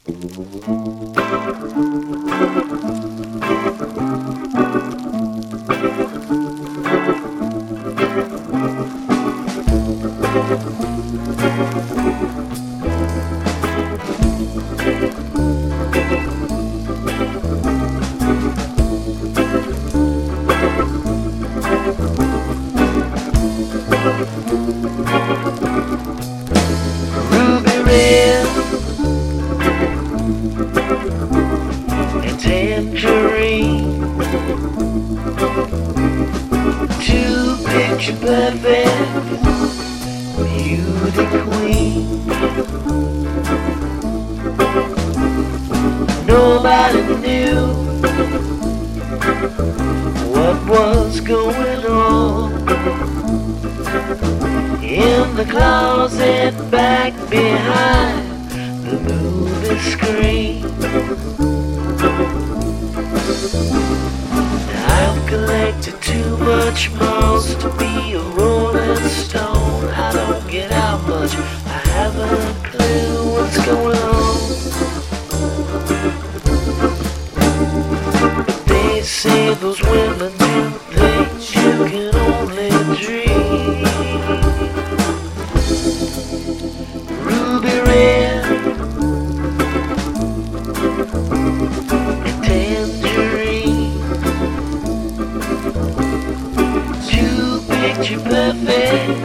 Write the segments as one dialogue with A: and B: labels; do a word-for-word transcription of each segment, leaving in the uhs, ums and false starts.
A: Ruby red and tangerine, two picture perfect beauty queen. Nobody knew what was going on in the closet back behind the movie screen. I've collected too much moss to be a rolling stone. I don't get out much, I haven't a clue what's going on. But they say those women do things you can only dream. Ruby red and tangerine, two picture perfect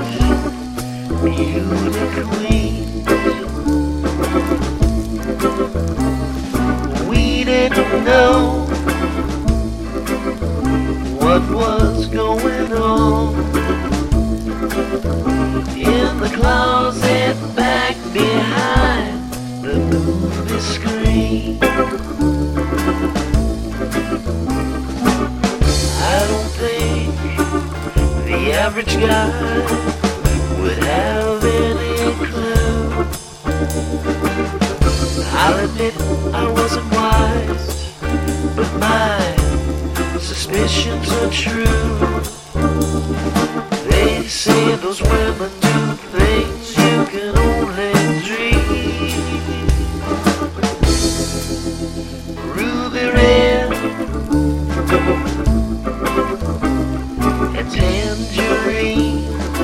A: beauty queens. We didn't know what was going on in the closet back behind the movie screen. I don't think the average guy would have any clue. I'll admit I wasn't wise, but my suspicions are true. They say those women do things you can only dream. Ruby red and tangerine,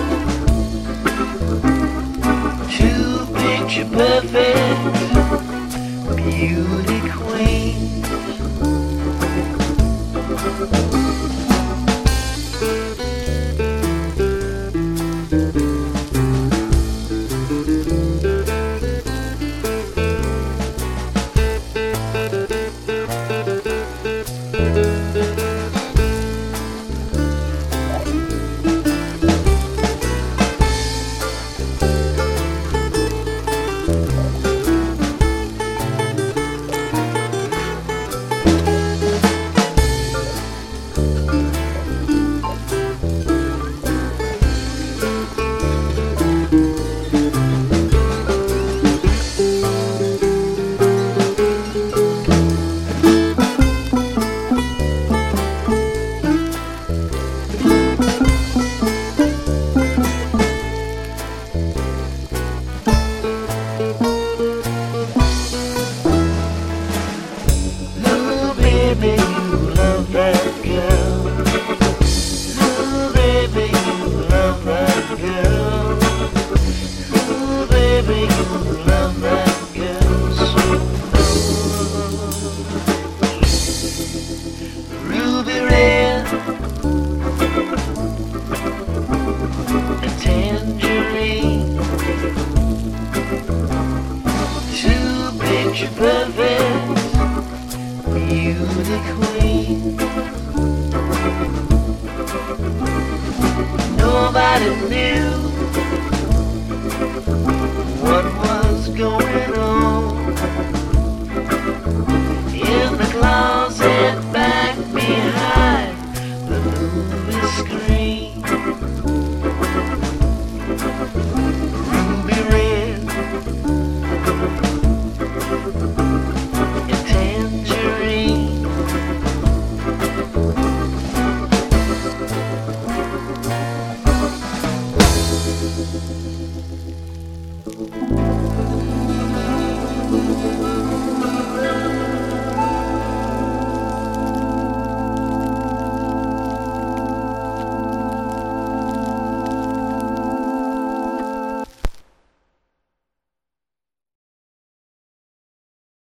A: two picture perfect beauty queens. Baby, you love that girl. Ooh, baby, you love that girl. Ooh, baby, you love that girl so much. Ruby red and tangerine, two picture perfect beauty queen. Nobody knew what was going on in the closet back behind the movie screen. Ruby red